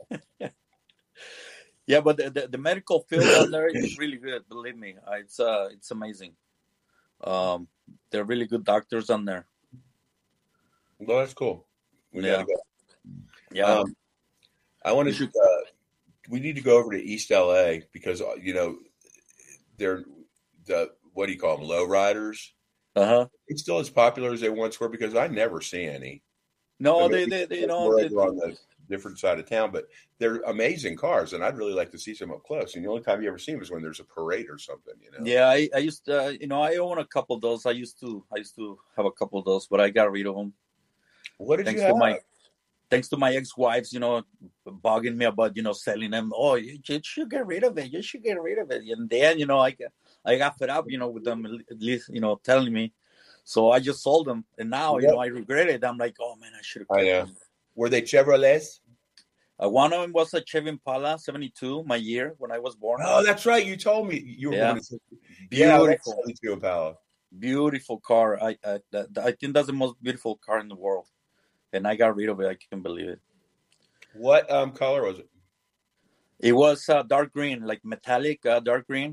[SPEAKER 3] yeah, but the medical field down there is really good. Believe me, it's amazing. They're really good doctors down there.
[SPEAKER 2] Well, that's cool. We gotta go.
[SPEAKER 3] Yeah,
[SPEAKER 2] I want to. We need to go over to East LA because they're what do you call them, low riders? It's still as popular as they once were because I never see any.
[SPEAKER 3] No, they're
[SPEAKER 2] on the different side of town, but they're amazing cars, and I'd really like to see some up close. And the only time you ever see them is when there's a parade or something.
[SPEAKER 3] Yeah, I used to, I own a couple of those. I used to have a couple of those, but I got rid of them.
[SPEAKER 2] What did you have?
[SPEAKER 3] Thanks to my ex-wives, bugging me about, selling them. Oh, you should get rid of it. You should get rid of it. And then, I got fed up, with them at least, telling me. So I just sold them. And now, I regret it. I'm like, oh, man, I should have kept them.
[SPEAKER 2] Were they Chevrolets?
[SPEAKER 3] One of them was a Chevy Impala 72, my year when I was born.
[SPEAKER 2] Oh, that's right. You told me you were
[SPEAKER 3] Yeah.
[SPEAKER 2] born in 60.
[SPEAKER 3] Beautiful.
[SPEAKER 2] Yeah, 72 Impala.
[SPEAKER 3] Beautiful car. I think that's the most beautiful car in the world, and I got rid of it. I can't believe it.
[SPEAKER 2] What color was it?
[SPEAKER 3] It was dark green, like metallic dark green.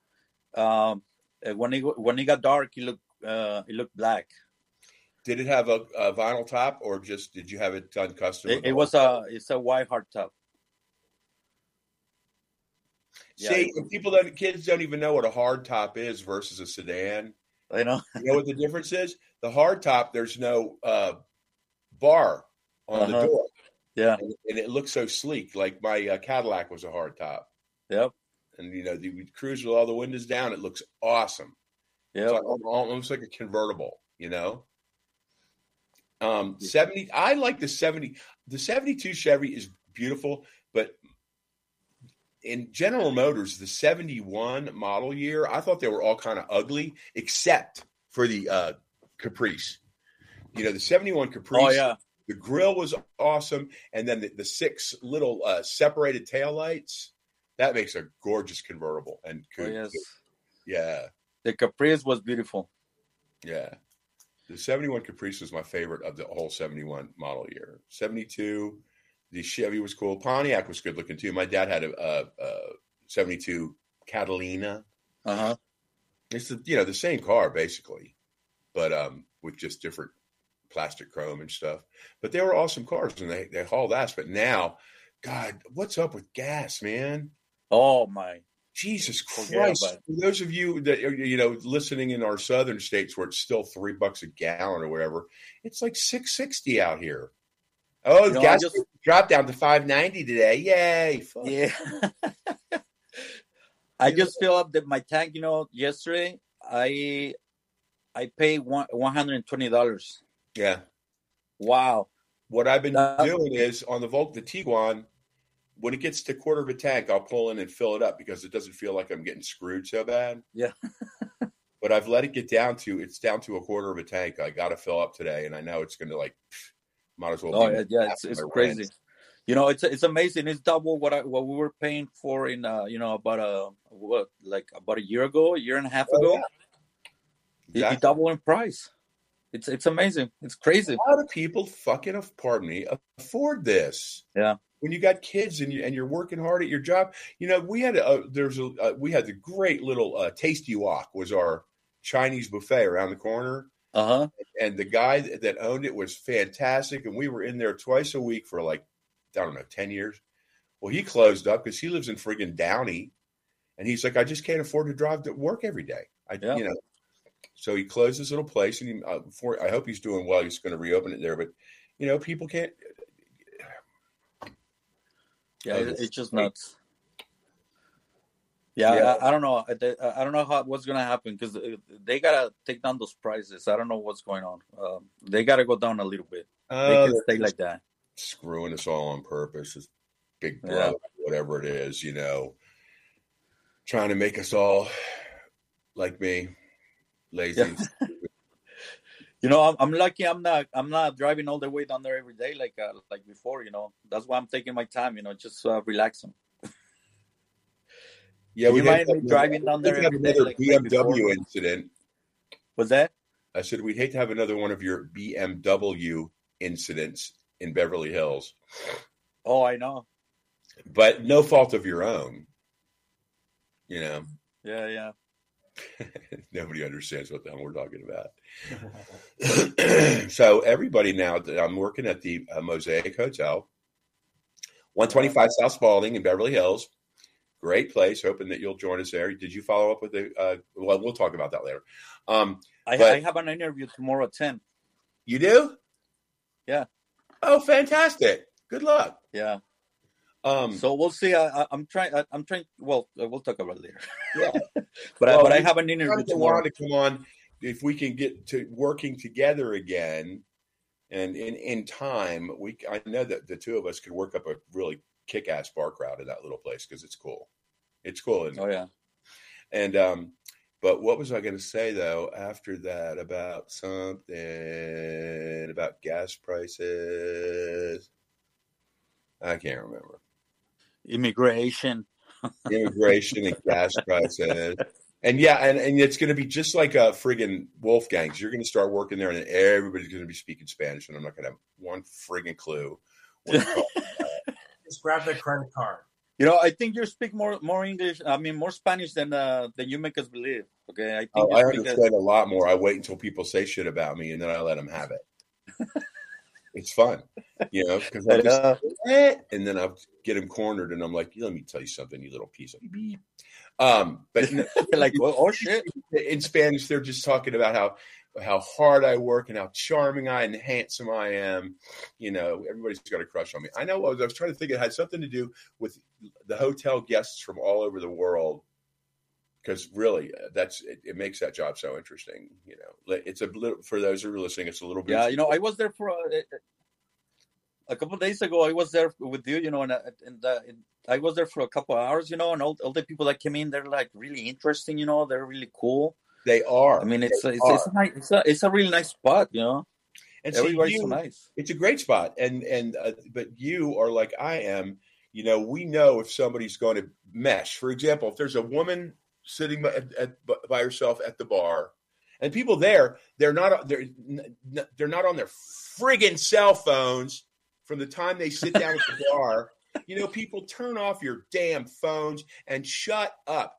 [SPEAKER 3] When it got dark, it looked black.
[SPEAKER 2] Did it have a vinyl top, or just did you have it done custom?
[SPEAKER 3] It's a white hardtop.
[SPEAKER 2] See, kids don't even know what a hard top is versus a sedan.
[SPEAKER 3] I know.
[SPEAKER 2] You know what the difference is? The hard top, there's no bar on the door.
[SPEAKER 3] Yeah,
[SPEAKER 2] and it looks so sleek. Like my Cadillac was a hard top.
[SPEAKER 3] Yep.
[SPEAKER 2] And you cruise with all the windows down. It looks awesome.
[SPEAKER 3] Yeah,
[SPEAKER 2] almost like a convertible. 70. I like the 70. The 72 Chevy is beautiful, but in General Motors, the 71 model year, I thought they were all kind of ugly, except for the Caprice. The 71 Caprice.
[SPEAKER 3] Oh yeah.
[SPEAKER 2] The grill was awesome, and then the 6 little separated taillights. That makes a gorgeous convertible. And
[SPEAKER 3] yes.
[SPEAKER 2] Yeah.
[SPEAKER 3] The Caprice was beautiful.
[SPEAKER 2] Yeah. The 71 Caprice was my favorite of the whole 71 model year. 72, the Chevy was cool. Pontiac was good looking too. My dad had a 72 Catalina.
[SPEAKER 3] Uh-huh.
[SPEAKER 2] It's the same car basically, but with just different plastic chrome and stuff. But they were awesome cars, and they hauled ass. But now, God, what's up with gas, man?
[SPEAKER 3] Oh my
[SPEAKER 2] Jesus Christ! For those of you that are, listening in our southern states where it's still $3 a gallon or whatever, it's like $6.60 out here. Oh, gas dropped down to $5.90 today. Yay! Fuck.
[SPEAKER 3] Yeah. I just filled up my tank. Yesterday I paid $120.
[SPEAKER 2] Yeah.
[SPEAKER 3] Wow.
[SPEAKER 2] What I've been doing is on the Tiguan, when it gets to quarter of a tank, I'll pull in and fill it up because it doesn't feel like I'm getting screwed so bad.
[SPEAKER 3] Yeah.
[SPEAKER 2] But I've let it get down to a quarter of a tank. I got to fill up today, and I know it's going to might as well.
[SPEAKER 3] Oh yeah, it's crazy.
[SPEAKER 2] Rent.
[SPEAKER 3] It's amazing. It's double what we were paying for in about a year ago, a year and a half ago.
[SPEAKER 2] Yeah. Exactly.
[SPEAKER 3] It doubled in price. It's amazing. It's crazy.
[SPEAKER 2] How do people afford this?
[SPEAKER 3] Yeah.
[SPEAKER 2] When you got kids and you're working hard at your job, we had the great little Tasty Wok was our Chinese buffet around the corner.
[SPEAKER 3] Uh-huh.
[SPEAKER 2] And the guy that owned it was fantastic, and we were in there twice a week for 10 years. Well, he closed up because he lives in friggin' Downey, and he's like, I just can't afford to drive to work every day. So he closed his little place, and I hope he's doing well. He's going to reopen it there, but people can't.
[SPEAKER 3] Yeah, it's just nuts. Yeah. I don't know. I don't know what's gonna happen because they gotta take down those prices. I don't know what's going on. They gotta go down a little bit. They can stay like that.
[SPEAKER 2] Screwing us all on purpose. It's Big Brother, whatever it is, trying to make us all like me, lazy.
[SPEAKER 3] Yeah. I'm lucky. I'm not driving all the way down there every day like before. That's why I'm taking my time. Just relaxing.
[SPEAKER 2] Yeah,
[SPEAKER 3] we might be driving down there.
[SPEAKER 2] Have another BMW incident.
[SPEAKER 3] What's that?
[SPEAKER 2] I said we'd hate to have another one of your BMW incidents in Beverly Hills.
[SPEAKER 3] Oh, I know.
[SPEAKER 2] But no fault of your own. Yeah. Nobody understands what the hell we're talking about. So everybody now, I'm working at the Mosaic Hotel, 125 South Spalding in Beverly Hills. Great place. Hoping that you'll join us there. Did you follow up with well, we'll talk about that later.
[SPEAKER 3] I have an interview tomorrow at 10.
[SPEAKER 2] You do?
[SPEAKER 3] Yeah.
[SPEAKER 2] Oh, fantastic. Good luck.
[SPEAKER 3] Yeah. So we'll see. I'm trying. Well, we'll talk about it later.
[SPEAKER 2] Yeah.
[SPEAKER 3] but I have an interview tomorrow.
[SPEAKER 2] To come on if we can get to working together again, and in time, I know that the two of us could work up a really kick-ass bar crowd in that little place because it's cool. It's cool.
[SPEAKER 3] Oh yeah.
[SPEAKER 2] And but what was I going to say though after that about something about gas prices? I can't remember.
[SPEAKER 3] Immigration
[SPEAKER 2] And gas prices. And and it's going to be just like a friggin' Wolfgang's. You're going to start working there, and everybody's going to be speaking Spanish, and I'm not going to have one friggin' clue.
[SPEAKER 4] Just grab the credit card.
[SPEAKER 3] I think you speak more English. I mean, more Spanish than you make us believe. Okay, I think
[SPEAKER 2] I understand a lot more. I wait until people say shit about me, and then I let them have it. It's fun, because I just and then I'll get him cornered, and I'm like, let me tell you something, you little piece of beep. But
[SPEAKER 3] like, oh shit!
[SPEAKER 2] In Spanish, they're just talking about how hard I work and how charming and handsome I am. Everybody's got a crush on me. I know. I was trying to think it had something to do with the hotel guests from all over the world. Because really, it makes that job so interesting. It's a little, for those who are listening, it's a little bit.
[SPEAKER 3] Yeah, I was there for a couple of days ago. I was there with you, and I was there for a couple of hours, and all the people that came in, they're like really interesting. They're really cool.
[SPEAKER 2] They are.
[SPEAKER 3] I mean, it's a really nice spot, And everybody's so nice.
[SPEAKER 2] It's a great spot, but you are like I am. We know if somebody's going to mesh. For example, if there's a woman sitting by herself at the bar, and people there, they're not on their friggin' cell phones from the time they sit down at the bar. People turn off your damn phones and shut up.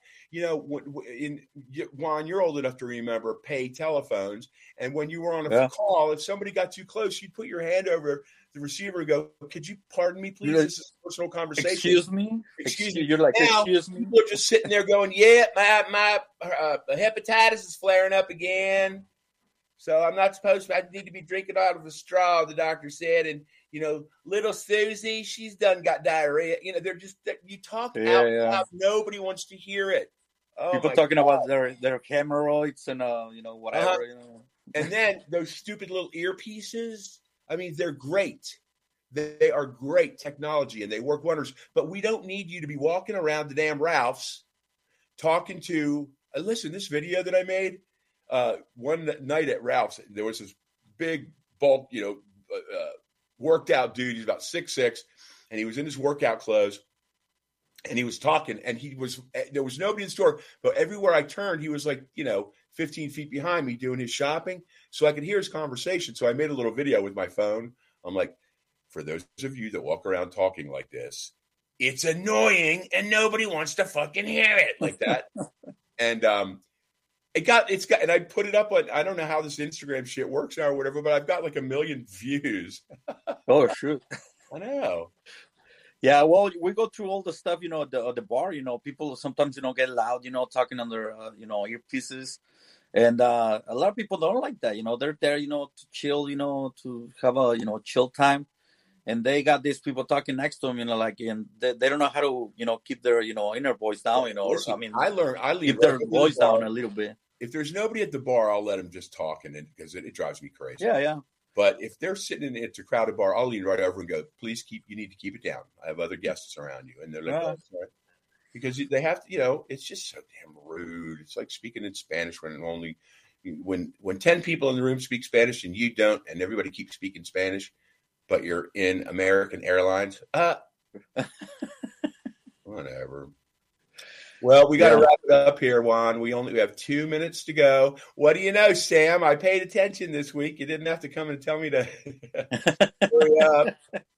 [SPEAKER 2] Juan, you're old enough to remember pay telephones, and when you were on a call, if somebody got too close, you'd put your hand over the receiver and go, "Could you pardon me, please? This is a personal conversation."
[SPEAKER 3] Excuse me. You're like,
[SPEAKER 2] now,
[SPEAKER 3] excuse me.
[SPEAKER 2] People are just sitting there going, "Yeah, my hepatitis is flaring up again, so I'm not supposed to. I need to be drinking out of a straw." The doctor said, and little Susie, she's got diarrhea. They're just you talk out loud. Nobody wants to hear it. Oh,
[SPEAKER 3] people talking about their hemorrhoids and whatever.
[SPEAKER 2] And then those stupid little earpieces. I mean, they're great. They are great technology, and they work wonders. But we don't need you to be walking around the damn Ralph's talking to. Listen, this video that I made one night at Ralph's, there was this big bulk, worked out dude. He's about 6'6", and he was in his workout clothes, and he was talking, and there was nobody in the store, but everywhere I turned, he was like, 15 feet behind me doing his shopping, so I could hear his conversation. So I made a little video with my phone. I'm like, for those of you that walk around talking like this, it's annoying and nobody wants to fucking hear it like that. And and I put it up on, I don't know how this Instagram shit works now or whatever, but I've got like 1 million views.
[SPEAKER 3] Oh, shoot.
[SPEAKER 2] I know.
[SPEAKER 3] Yeah, well, we go through all the stuff, at the bar, people sometimes, get loud, talking on their, earpieces. And a lot of people don't like that, they're there, to chill, to have a, chill time. And they got these people talking next to them, and they don't know how to, keep their, inner voice down,
[SPEAKER 2] Listen, I leave
[SPEAKER 3] keep their voice down a little bit.
[SPEAKER 2] If there's nobody at the bar, I'll let them just talk, because it drives me crazy.
[SPEAKER 3] Yeah.
[SPEAKER 2] But if they're sitting it's a crowded bar, I'll lean right over and go, "Please you need to keep it down. I have other guests around you." And they're like, "Oh, sorry." Because they have to, it's just so damn rude. It's like speaking in Spanish when 10 people in the room speak Spanish and you don't, and everybody keeps speaking Spanish, but you're in American Airlines. Whatever. Well, we got to wrap it up here, Juan. We have 2 minutes to go. What do you know, Sam? I paid attention this week. You didn't have to come and tell me to hurry up.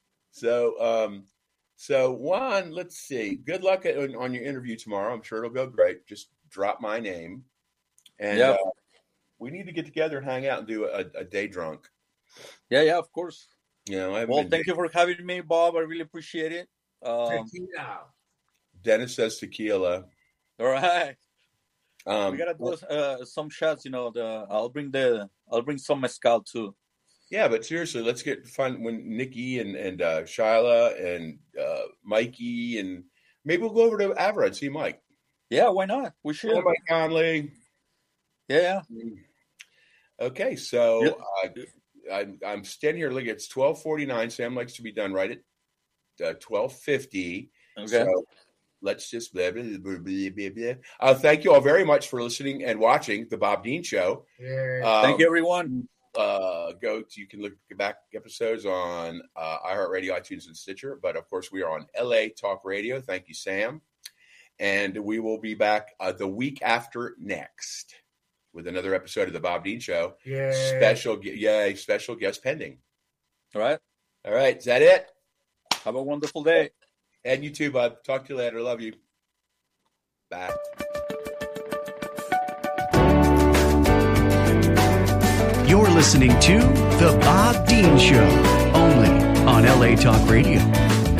[SPEAKER 2] So Juan, let's see. Good luck on your interview tomorrow. I'm sure it'll go great. Just drop my name. And we need to get together and hang out and do a day drunk.
[SPEAKER 3] Yeah, of course.
[SPEAKER 2] Thank
[SPEAKER 3] you for having me, Bob. I really appreciate it.
[SPEAKER 2] Dennis says tequila.
[SPEAKER 3] All right. We gotta do some shots. I'll bring some mezcal too.
[SPEAKER 2] Yeah, but seriously, let's get fun when Nikki and Shyla and Mikey, and maybe we'll go over to Avra and see Mike.
[SPEAKER 3] Yeah, why not? We should.
[SPEAKER 2] Mike Conley.
[SPEAKER 3] Yeah.
[SPEAKER 2] Okay, so I'm standing here. Look, it's 12:49. Sam likes to be done right at 12:50.
[SPEAKER 3] Okay.
[SPEAKER 2] So let's just blah, blah, blah, blah, blah, blah. Thank you all very much for listening and watching the Bob Dean Show.
[SPEAKER 4] Yeah.
[SPEAKER 3] Thank you, everyone.
[SPEAKER 2] you can look back episodes on iHeartRadio, iTunes, and Stitcher. But of course, we are on LA Talk Radio. Thank you, Sam. And we will be back the week after next with another episode of the Bob Dean Show.
[SPEAKER 4] Yeah.
[SPEAKER 2] Special guest pending.
[SPEAKER 3] All right.
[SPEAKER 2] All right. Is that it?
[SPEAKER 3] Have a wonderful day.
[SPEAKER 2] And you too, bud. Talk to you later. Love you. Bye.
[SPEAKER 1] You're listening to The Bob Dean Show, only on LA Talk Radio.